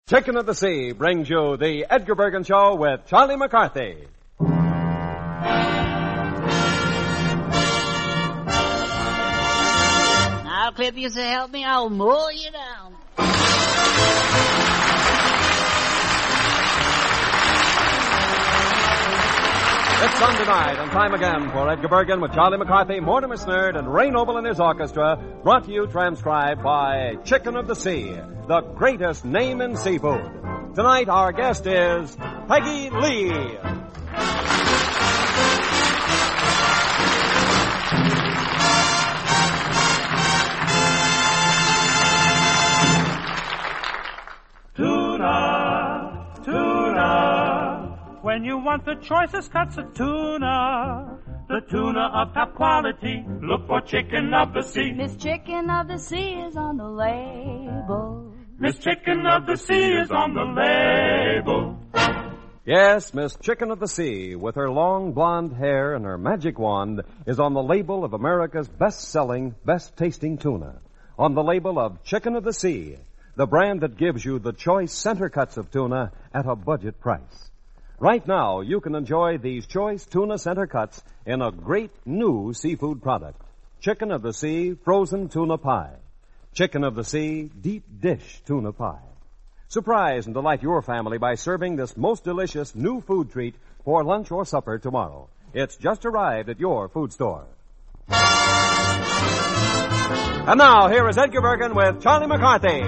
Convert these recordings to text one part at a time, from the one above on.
Chicken of the Sea brings you the Edgar Bergen Show with Charlie McCarthy. Now, Clip, you say help me, I'll mow you down. It's Sunday night and time again for Edgar Bergen with Charlie McCarthy, Mortimer Snerd, and Ray Noble and his orchestra, brought to you transcribed by Chicken of the Sea, the greatest name in seafood. Tonight our guest is Peggy Lee. When you want the choicest cuts of tuna, the tuna of top quality, look for Chicken of the Sea. Miss Chicken of the Sea is on the label. Miss Chicken of the Sea is on the label. Yes, Miss Chicken of the Sea, with her long blonde hair and her magic wand, is on the label of America's best-selling, best-tasting tuna. On the label of Chicken of the Sea, the brand that gives you the choice center cuts of tuna at a budget price. Right now, you can enjoy these choice tuna center cuts in a great new seafood product. Chicken of the Sea frozen tuna pie. Chicken of the Sea deep dish tuna pie. Surprise and delight your family by serving this most delicious new food treat for lunch or supper tomorrow. It's just arrived at your food store. And now, here is Edgar Bergen with Charlie McCarthy.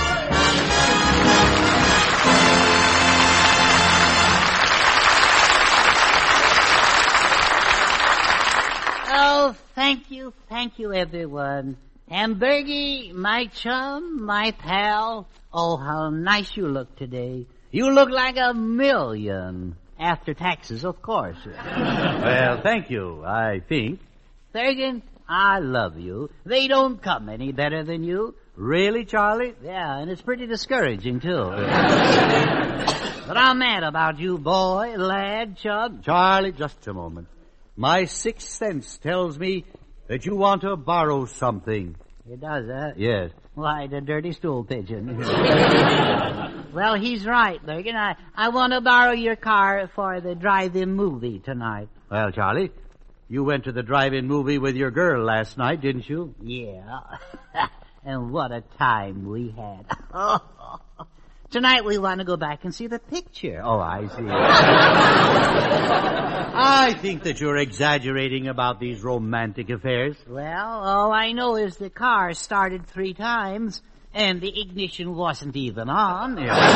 Oh, thank you, everyone. And Bergie, my chum, my pal, oh, how nice you look today. You look like $1 million. After taxes, of course. Well, thank you, I think. Bergen, I love you. They don't come any better than you. Really, Charlie? Yeah, and it's pretty discouraging, too. But I'm mad about you, boy, lad, chub. Charlie, just a moment. My sixth sense tells me that you want to borrow something. It does, huh? Yes. Why, the dirty stool pigeon. Well, he's right, Bergen. I want to borrow your car for the drive-in movie tonight. Well, Charlie, you went to the drive-in movie with your girl last night, didn't you? Yeah. And what a time we had. Tonight we want to go back and see the picture. Oh, I see. I think that you're exaggerating about these romantic affairs. Well, all I know is the car started 3 times and the ignition wasn't even on.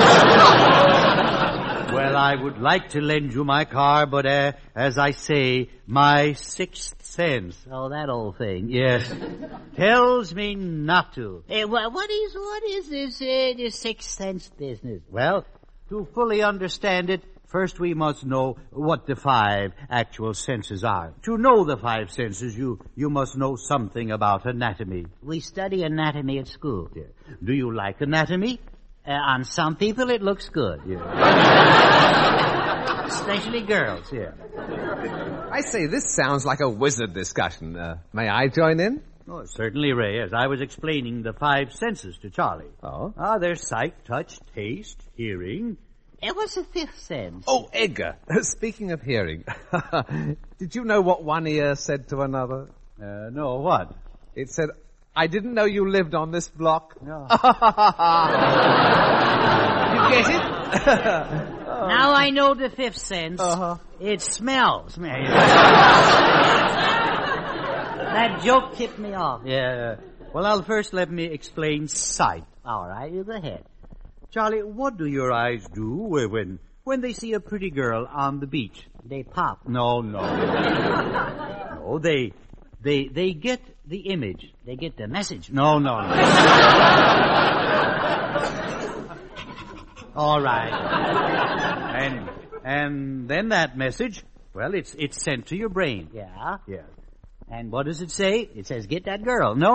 Well, I would like to lend you my car, but as I say, my sixth sense. Oh, that old thing. Yes. Tells me not to. What is this sixth sense business? Well, to fully understand it, first we must know what the 5 actual senses are. To know the 5 senses, you must know something about anatomy. We study anatomy at school. Yeah. Do you like anatomy? On some people it looks good. Yeah. Especially girls. Yeah. I say, this sounds like a wizard discussion. May I join in? Oh, certainly, Ray, as I was explaining the 5 senses to Charlie. Oh? There's sight, touch, taste, hearing. What's the 5th sense? Oh, Edgar, speaking of hearing, did you know what one ear said to another? No, what? It said, I didn't know you lived on this block. No. You get it? Now I know the 5th sense. Uh-huh. It smells. That joke tipped me off. Yeah. Well, first let me explain sight. All right, you go ahead. Charlie, what do your eyes do when they see a pretty girl on the beach? They pop. No. No, they get the image. They get the message. No. All right. And then that message, well, it's sent to your brain. Yeah. Yeah. And what does it say? It says, get that girl. No.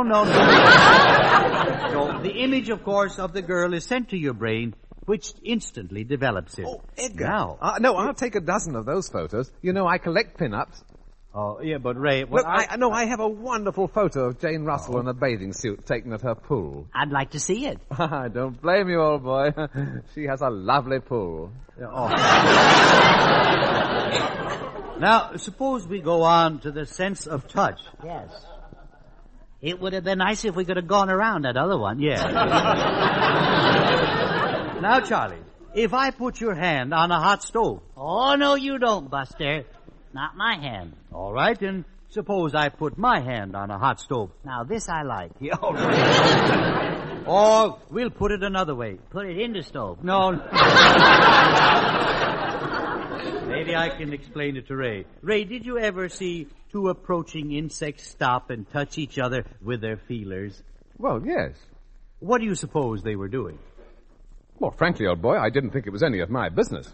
So the image, of course, of the girl is sent to your brain, which instantly develops it. Oh, Edgar. Now. No, I'll take a dozen of those photos. You know, I collect pin-ups. Oh, yeah, but Ray... Look, I have a wonderful photo of Jane Russell in a bathing suit taken at her pool. I'd like to see it. I don't blame you, old boy. She has a lovely pool. Oh. Now, suppose we go on to the sense of touch. Yes. It would have been nice if we could have gone around that other one. Yeah. Now, Charlie, if I put your hand on a hot stove... Oh, no, you don't, Buster. Not my hand. All right, then suppose I put my hand on a hot stove. Now, this I like. Yeah, all right. Or we'll put it another way. Put it in the stove. No. Maybe I can explain it to Ray. Ray, did you ever see two approaching insects stop and touch each other with their feelers? Well, yes. What do you suppose they were doing? Well, frankly, old boy, I didn't think it was any of my business.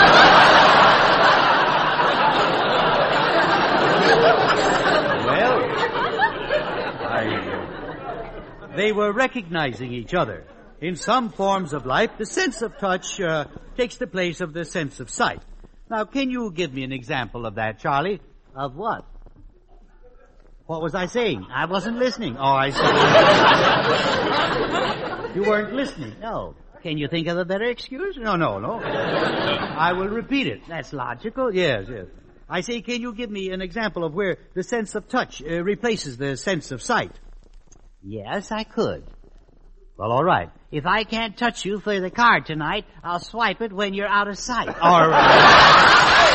Well, they were recognizing each other. In some forms of life, the sense of touch takes the place of the sense of sight. Now, can you give me an example of that, Charlie? Of what? What was I saying? I wasn't listening. Oh, I see. You weren't listening? No. Can you think of a better excuse? No. I will repeat it. That's logical. Yes. I say, can you give me an example of where the sense of touch replaces the sense of sight? Yes, I could. Well, all right. If I can't touch you for the card tonight, I'll swipe it when you're out of sight. All right.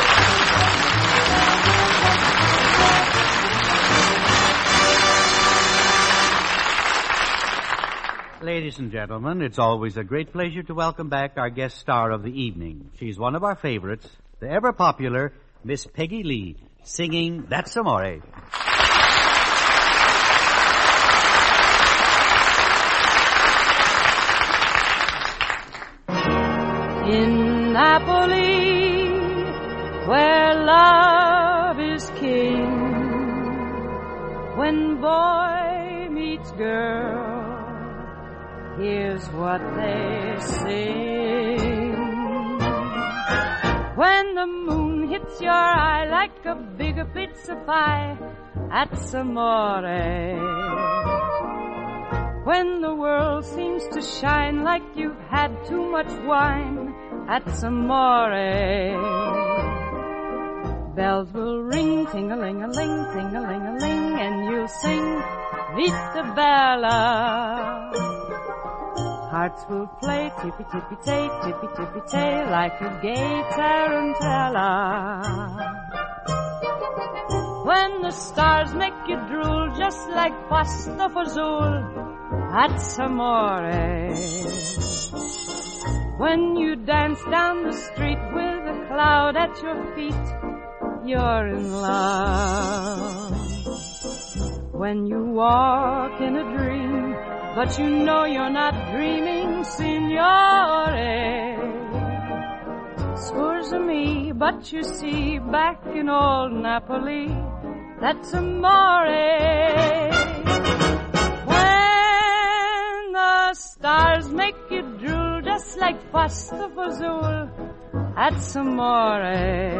Ladies and gentlemen, it's always a great pleasure to welcome back our guest star of the evening. She's one of our favorites, the ever-popular Miss Peggy Lee, singing That's Amore. In Napoli, where love is king, when boy meets girl, here's what they sing. When the moon hits your eye like a big pizza pie, that's amore. When the world seems to shine like you've had too much wine, that's amore. Bells will ring, ting-a-ling-a-ling, ting-a-ling-a-ling, and you'll sing Vita Bella. Hearts will play tippy-tippy-tay, tippy-tippy-tay, like a gay tarantella. When the stars make you drool, just like pasta fazool, that's amore. When you dance down the street with a cloud at your feet, you're in love. When you walk in a dream, but you know you're not dreaming, signore. Scores of me, but you see, back in old Napoli, that's amore. When the stars make you drool, just like pasta fazool, that's amore.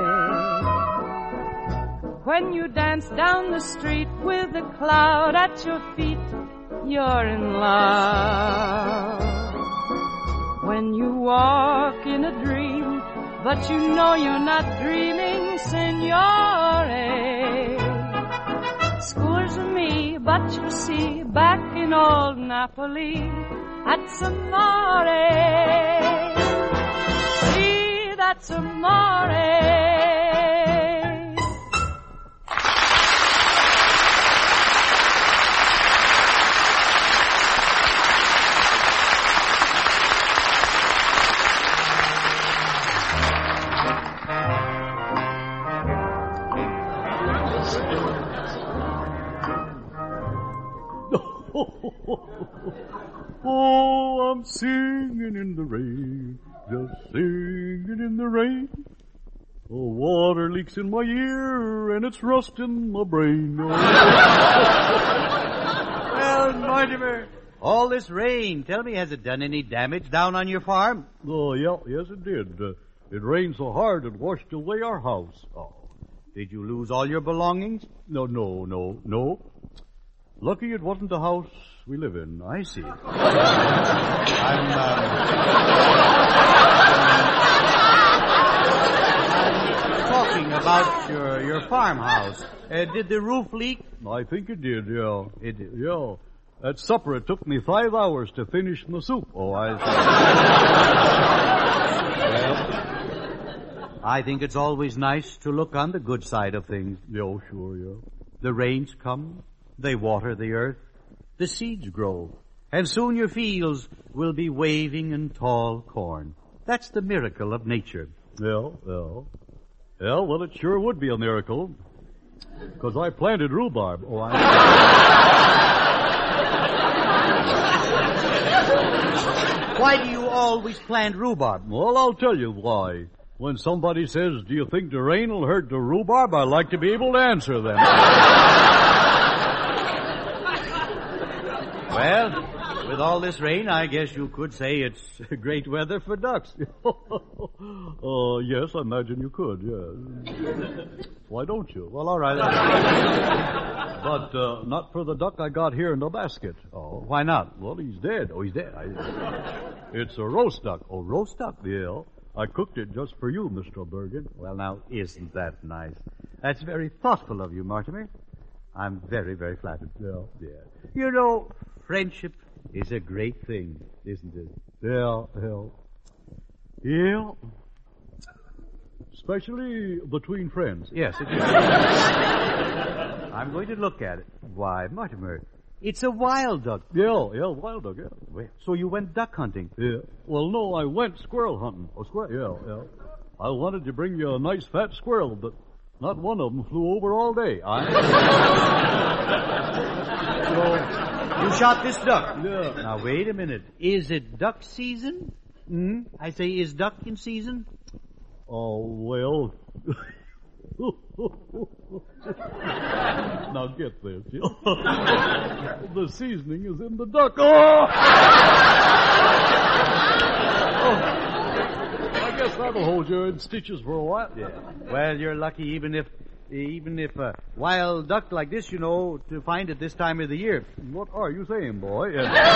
When you dance down the street with a cloud at your feet, you're in love. When you walk in a dream, but you know you're not dreaming, signore. Scores of me, but you see, back in old Napoli, that's amore. See, that's amore. Oh, I'm singing in the rain, just singing in the rain. Oh, water leaks in my ear and it's rusting my brain. Well, Mortimer, all this rain, tell me, has it done any damage down on your farm? Oh, yeah, yes it did. It rained so hard it washed away our house. Oh. Did you lose all your belongings? No. Lucky it wasn't the house we live in. I see. I'm talking about your farmhouse. Did the roof leak? I think it did, yeah. It did. Yeah. At supper, it took me 5 hours to finish the soup. Oh, I see. Well, I think it's always nice to look on the good side of things. Yeah, sure, yeah. The rains come, they water the earth, the seeds grow, and soon your fields will be waving in tall corn. That's the miracle of nature. Yeah, well, it sure would be a miracle. Because I planted rhubarb. Oh, Why do you always plant rhubarb? Well, I'll tell you why. When somebody says, do you think the rain will hurt the rhubarb, I like to be able to answer them. Well, with all this rain, I guess you could say it's great weather for ducks. Yes, I imagine you could, yes. Why don't you? Well, all right. But not for the duck I got here in the basket. Oh, why not? Well, he's dead. Oh, he's dead. It's a roast duck. Oh, roast duck? Yeah. I cooked it just for you, Mr. Bergen. Well, now, isn't that nice? That's very thoughtful of you, Mortimer. I'm very, very flattered. Yeah. You know, friendship is a great thing, isn't it? Yeah. Especially between friends. Yes, it is. I'm going to look at it. Why, Mortimer, it's a wild duck. Yeah, wild duck, yeah. Wait, so you went duck hunting? Yeah. Well, no, I went squirrel hunting. Oh, squirrel? Yeah. I wanted to bring you a nice fat squirrel, but not one of them flew over all day. So, you shot this duck? Yeah. Now, wait a minute. Is it duck season? I say, is duck in season? Oh, well. Now get this. The seasoning is in the duck. Oh! I guess that'll hold you in stitches for a while. Yeah. Well, you're lucky even if a wild duck like this, you know, to find it this time of the year. What are you saying, boy?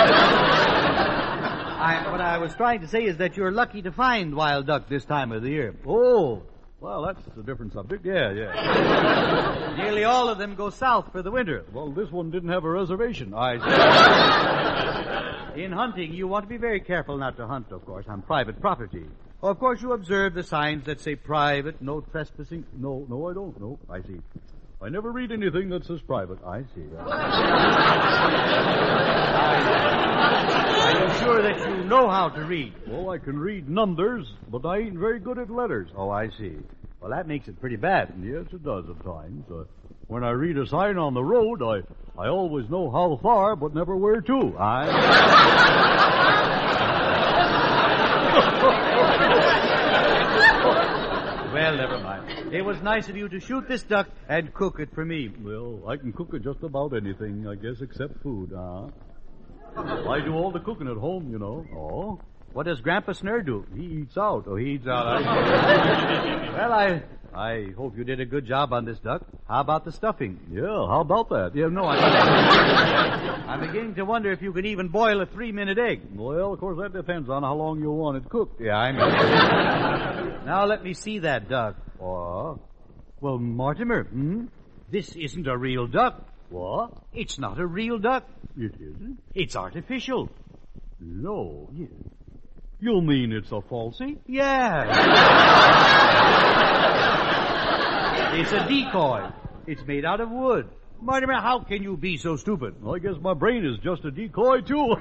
What I was trying to say is that you're lucky to find wild duck this time of the year. Oh, well, that's a different subject. Yeah. Nearly all of them go south for the winter. Well, this one didn't have a reservation. In hunting, you want to be very careful not to hunt, of course, on private property. Of course, you observe the signs that say private, no trespassing. No, I don't. No, I see. I never read anything that says private. I see. I'm sure that you know how to read. Well, I can read numbers, but I ain't very good at letters. Oh, I see. Well, that makes it pretty bad. Yes, it does at times. When I read a sign on the road, I always know how far, but never where to. Well, never mind. It was nice of you to shoot this duck and cook it for me. Well, I can cook it just about anything, I guess, except food, I do all the cooking at home, you know. Oh? What does Grandpa Snur do? He eats out. Oh, he eats out. Well, I hope you did a good job on this duck. How about the stuffing? Yeah, how about that? Yeah, no, I'm beginning to wonder if you can even boil a 3-minute egg. Well, of course, that depends on how long you want it cooked. Yeah, I know. Now let me see that duck. What? Well, Mortimer, this isn't a real duck. What? It's not a real duck. It isn't? It's artificial. No. Yeah. You mean it's a falsie? Yeah. It's a decoy. It's made out of wood. Mortimer, how can you be so stupid? Well, I guess my brain is just a decoy, too.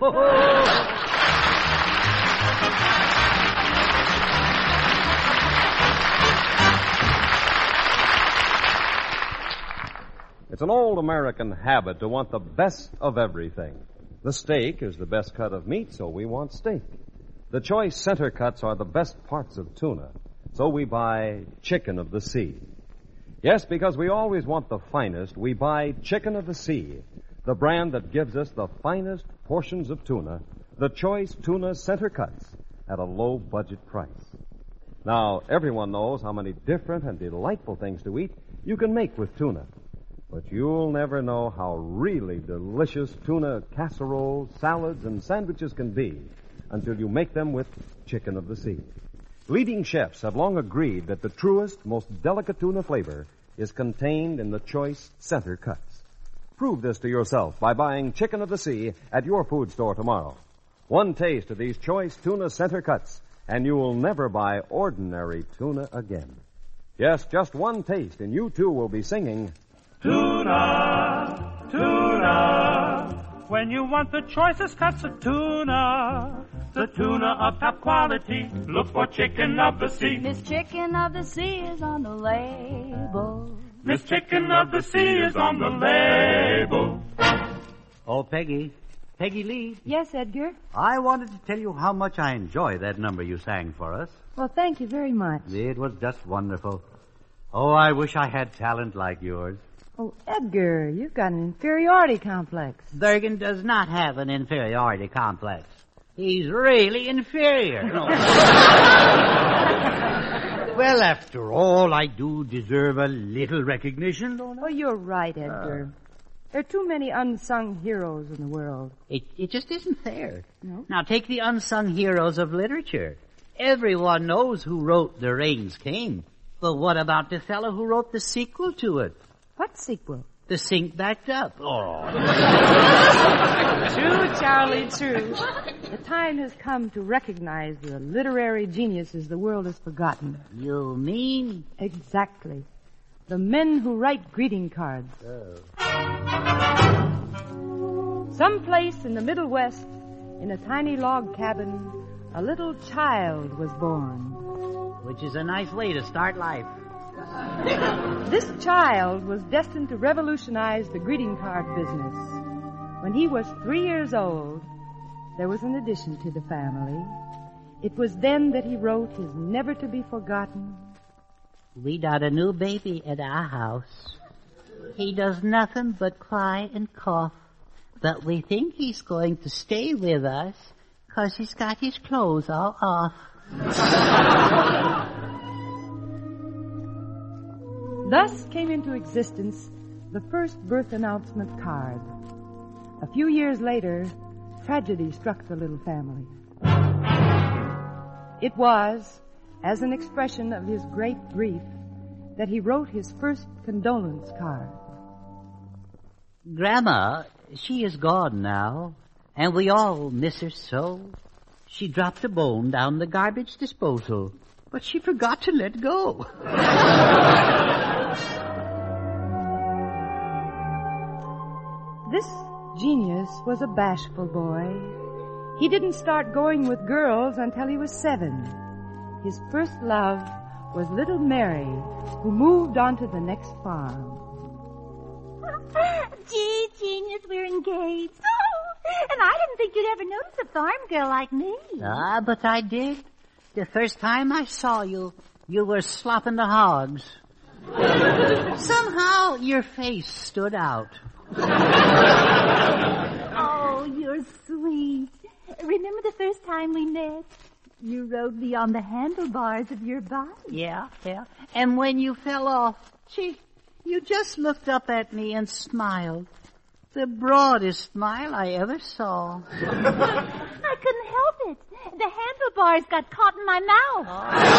It's an old American habit to want the best of everything. The steak is the best cut of meat, so we want steak. The choice center cuts are the best parts of tuna, so we buy Chicken of the Sea. Yes, because we always want the finest, we buy Chicken of the Sea, the brand that gives us the finest portions of tuna, the choice tuna center cuts at a low budget price. Now, everyone knows how many different and delightful things to eat you can make with tuna. But you'll never know how really delicious tuna casseroles, salads, and sandwiches can be until you make them with chicken of the sea. Leading chefs have long agreed that the truest, most delicate tuna flavor is contained in the choice center cuts. Prove this to yourself by buying Chicken of the Sea at your food store tomorrow. One taste of these choice tuna center cuts, and you will never buy ordinary tuna again. Yes, just one taste, and you too will be singing, Tuna, tuna. When you want the choicest cuts of tuna, the tuna of top quality, look for Chicken of the Sea. Miss Chicken of the Sea is on the label. Miss Chicken of the Sea is on the label. Oh, Peggy. Peggy Lee. Yes, Edgar? I wanted to tell you how much I enjoy that number you sang for us. Well, thank you very much. It was just wonderful. Oh, I wish I had talent like yours. Oh, Edgar, you've got an inferiority complex. Durgan does not have an inferiority complex. He's really inferior. Well, after all, I do deserve a little recognition, don't I? Oh, you're right, Edgar. There are too many unsung heroes in the world. It just isn't fair. No? Now, take the unsung heroes of literature. Everyone knows who wrote The Rain's King. But what about the fellow who wrote the sequel to it? What sequel? The Sink Backed Up. Oh. True, Charlie, true. The time has come to recognize the literary geniuses the world has forgotten. You mean? Exactly. The men who write greeting cards. Someplace in the Middle West, in a tiny log cabin, a little child was born. Which is a nice way to start life. This child was destined to revolutionize the greeting card business. When he was 3 years old, there was an addition to the family. It was then that he wrote his never-to-be-forgotten. We got a new baby at our house. He does nothing but cry and cough. But we think he's going to stay with us 'cause he's got his clothes all off. Thus came into existence the first birth announcement card. A few years later, tragedy struck the little family. It was, as an expression of his great grief, that he wrote his first condolence card. Grandma, she is gone now, and we all miss her so. She dropped a bone down the garbage disposal, but she forgot to let go. This genius was a bashful boy. He didn't start going with girls until he was 7. His first love was little Mary, who moved on to the next farm. Gee, genius, we're engaged. Oh, and I didn't think you'd ever notice a farm girl like me. Ah, but I did. The first time I saw you, you were slopping the hogs. Somehow your face stood out. Oh, you're sweet. Remember the first time we met? You rode me on the handlebars of your bike. Yeah. And when you fell off, gee, you just looked up at me and smiled. The broadest smile I ever saw. I couldn't help it. The handlebars got caught in my mouth.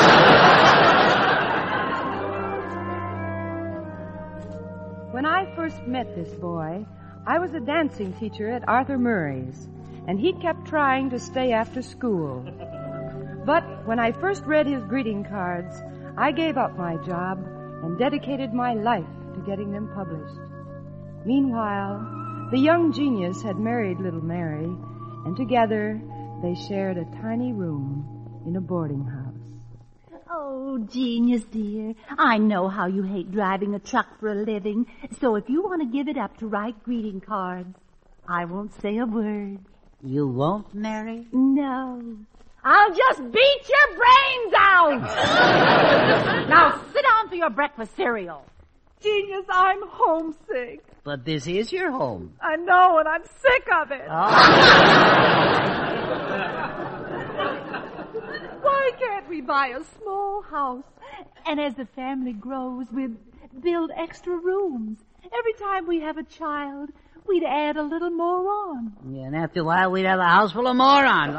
When I first met this boy, I was a dancing teacher at Arthur Murray's, and he kept trying to stay after school. But when I first read his greeting cards, I gave up my job and dedicated my life to getting them published. Meanwhile, the young genius had married little Mary, and together they shared a tiny room in a boarding house. Oh, genius, dear. I know how you hate driving a truck for a living, so if you want to give it up to write greeting cards, I won't say a word. You won't, Mary? No. I'll just beat your brains out! Now sit down for your breakfast cereal. Genius, I'm homesick. But this is your home. I know, and I'm sick of it. Oh. Why, Why can't we buy a small house? And as the family grows, we'd build extra rooms. Every time we have a child, we'd add a little more on. Yeah, and after a while, we'd have a house full of morons.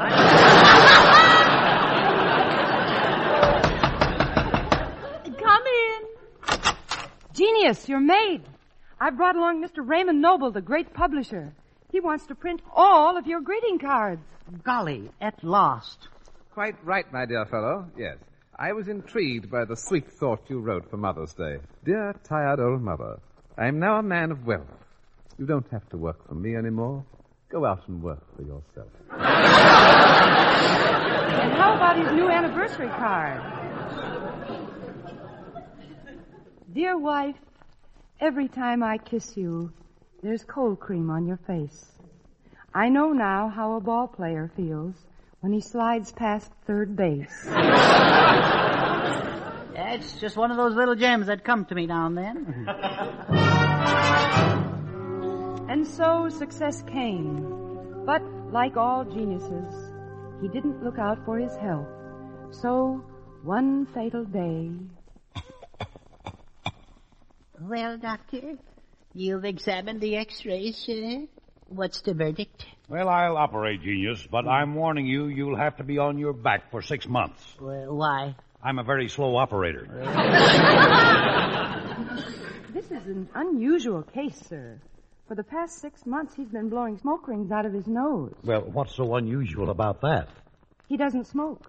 Come in. Genius, your maid. I brought along Mr. Raymond Noble, the great publisher. He wants to print all of your greeting cards. Golly, at last. Quite right, my dear fellow. Yes. I was intrigued by the sweet thought you wrote for Mother's Day. Dear, tired old mother, I am now a man of wealth. You don't have to work for me anymore. Go out and work for yourself. And how about his new anniversary card? Dear wife, every time I kiss you, there's cold cream on your face. I know now how a ball player feels when he slides past third base. Yeah, it's just one of those little gems that come to me now and then. And so success came. But like all geniuses, he didn't look out for his health. So one fatal day... Well, Doctor, you've examined the x-rays, sir. What's the verdict? Well, I'll operate, Genius, but I'm warning you, you'll have to be on your back for 6 months. Well, why? I'm a very slow operator. This is an unusual case, sir. For the past 6 months, he's been blowing smoke rings out of his nose. Well, what's so unusual about that? He doesn't smoke.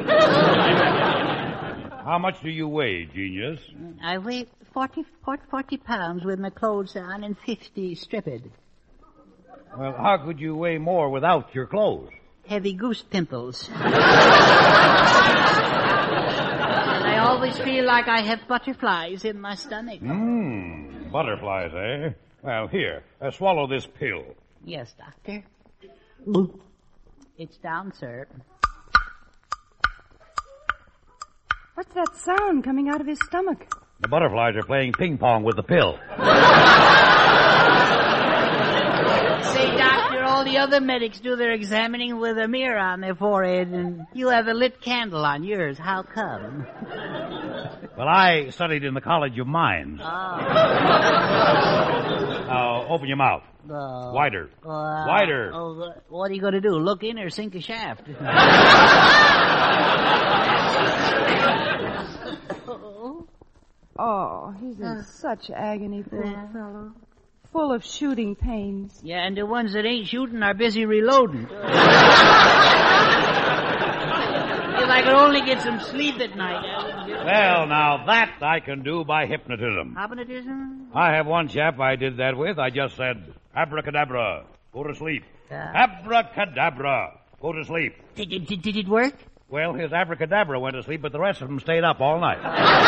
How much do you weigh, Genius? I weigh 40 pounds with my clothes on and 50 stripped. Well, how could you weigh more without your clothes? Heavy goose pimples. And I always feel like I have butterflies in my stomach. Butterflies, eh? Well, here, swallow this pill. Yes, Doctor. It's down, sir. What's that sound coming out of his stomach? The butterflies are playing ping pong with the pill. Say, Doctor, all the other medics do their examining with a mirror on their forehead, and you have a lit candle on yours. How come? Well, I studied in the College of Mines. Now, open your mouth. Wider. Wider. What are you going to do, look in or sink a shaft? Oh, he's in such agony, poor fellow. Full of shooting pains. Yeah, and the ones that ain't shooting are busy reloading. If I could only get some sleep at night. Well, now that I can do by hypnotism. Hypnotism? I have one chap I did that with. I just said, abracadabra, go to sleep. Abracadabra, go to sleep. Did it work? Well, his abracadabra went to sleep, but the rest of them stayed up all night.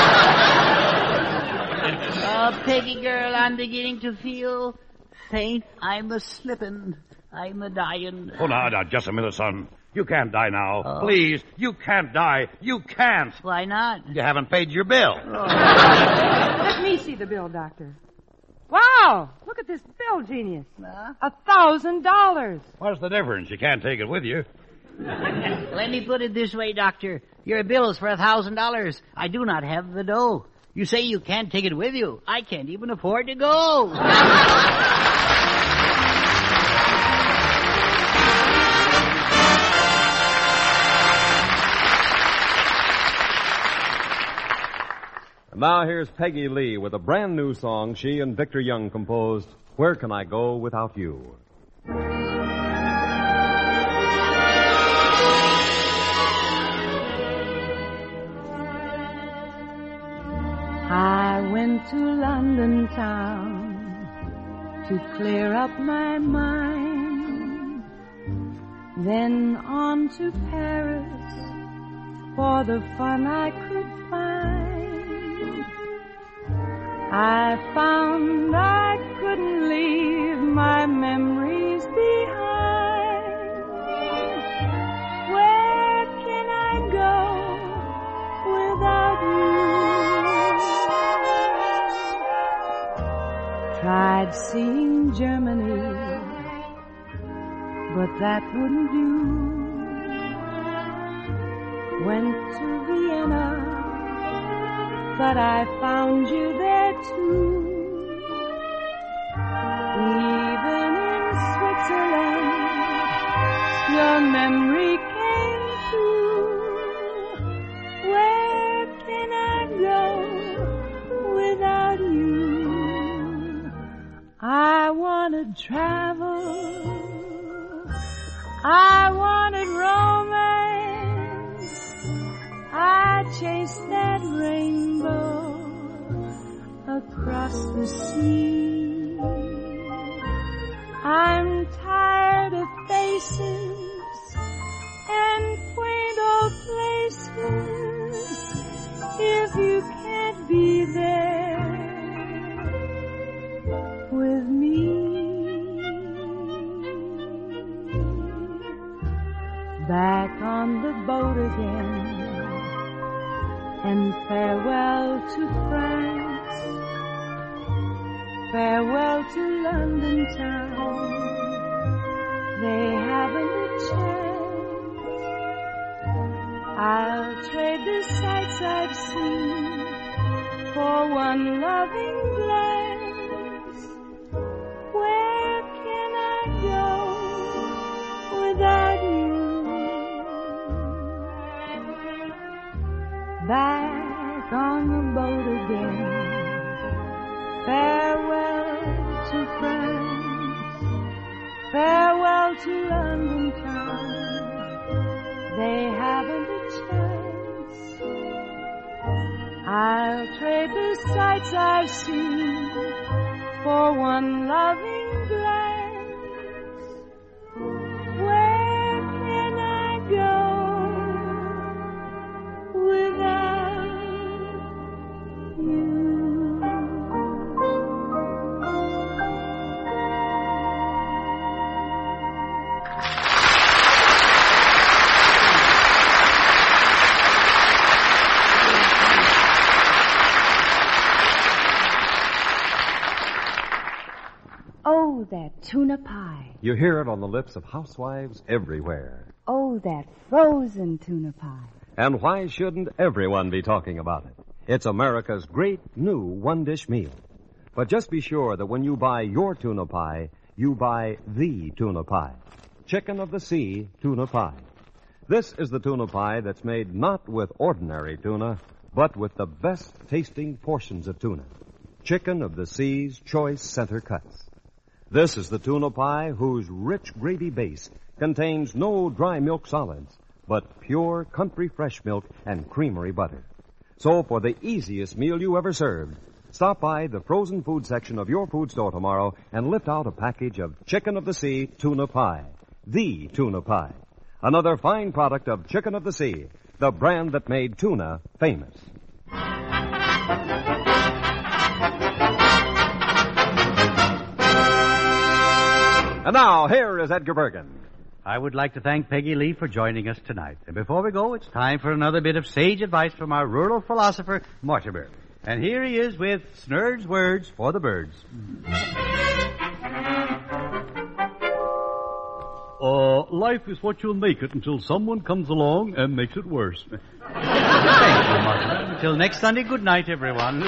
Oh, Peggy girl, I'm beginning to feel faint. I'm a-slippin'. I'm a-dying. Oh, now, just a minute, son. You can't die now. Oh. Please, you can't die. You can't. Why not? You haven't paid your bill. Oh. Let me see the bill, Doctor. Wow! Look at this bill, Genius. $1,000. What's the difference? You can't take it with you. Let me put it this way, Doctor. Your bill is for $1,000. I do not have the dough. You say you can't take it with you. I can't even afford to go. And now here's Peggy Lee with a brand new song she and Victor Young composed, Where Can I Go Without You? I went to London town to clear up my mind, then on to Paris for the fun I could find. I found I couldn't leave my memories behind. Where can I go without you? Tried seeing Germany, but that wouldn't do. went to Vienna, but I found you there too. Even in Switzerland, your memory came through. Where can I go without you? I wanted travel, I wanted romance, I chased that rainbow across the sea. I'm tired of faces and quaint old places. If you can't be there with me, back on the boat again, and farewell to France, farewell to London town. They haven't a chance. I'll trade the sights I've seen for one loving glance. Where can I go without you? Back on the boat again. Farewell to France, farewell to London town. They haven't a chance. I'll trade the sights I've seen for one loving glance. Where can I go without you? Oh, that tuna pie. You hear it on the lips of housewives everywhere. Oh, that frozen tuna pie. And why shouldn't everyone be talking about it? It's America's great new one-dish meal. But just be sure that when you buy your tuna pie, you buy the tuna pie. Chicken of the Sea tuna pie. This is the tuna pie that's made not with ordinary tuna, but with the best-tasting portions of tuna. Chicken of the Sea's choice center cuts. This is the tuna pie whose rich gravy base contains no dry milk solids, but pure country fresh milk and creamery butter. So for the easiest meal you ever served, stop by the frozen food section of your food store tomorrow and lift out a package of Chicken of the Sea tuna pie. The tuna pie. Another fine product of Chicken of the Sea, the brand that made tuna famous. And now, here is Edgar Bergen. I would like to thank Peggy Lee for joining us tonight. And before we go, it's time for another bit of sage advice from our rural philosopher, Mortimer. And here he is with Snurd's Words for the Birds. Life is what you'll make it until someone comes along and makes it worse. Thank you, Mortimer. Until next Sunday, good night, everyone.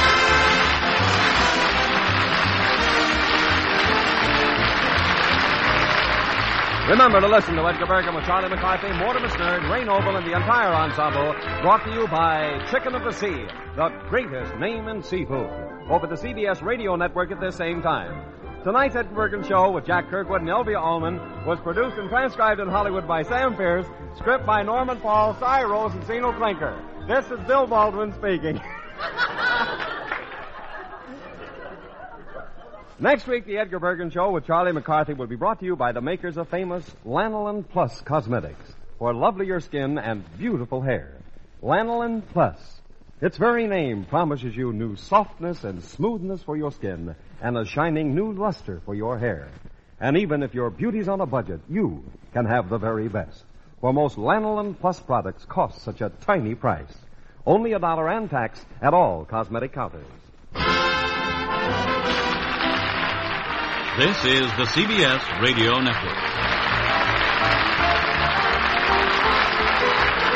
Remember to listen to Edgar Bergen with Charlie McCarthy, Mortimer Snerd, Ray Noble, and the entire ensemble, brought to you by Chicken of the Sea, the greatest name in seafood, over the CBS radio network at this same time. Tonight's Edgar Bergen Show with Jack Kirkwood and Elvia Allman was produced and transcribed in Hollywood by Sam Pierce, script by Norman Paul, Cy Rose, and Zeno Klinker. This is Bill Baldwin speaking. Next week, the Edgar Bergen Show with Charlie McCarthy will be brought to you by the makers of famous Lanolin Plus Cosmetics for lovelier skin and beautiful hair. Lanolin Plus. Its very name promises you new softness and smoothness for your skin and a shining new luster for your hair. And even if your beauty's on a budget, you can have the very best. For most Lanolin Plus products cost such a tiny price. Only $1 and tax at all cosmetic counters. This is the CBS Radio Network.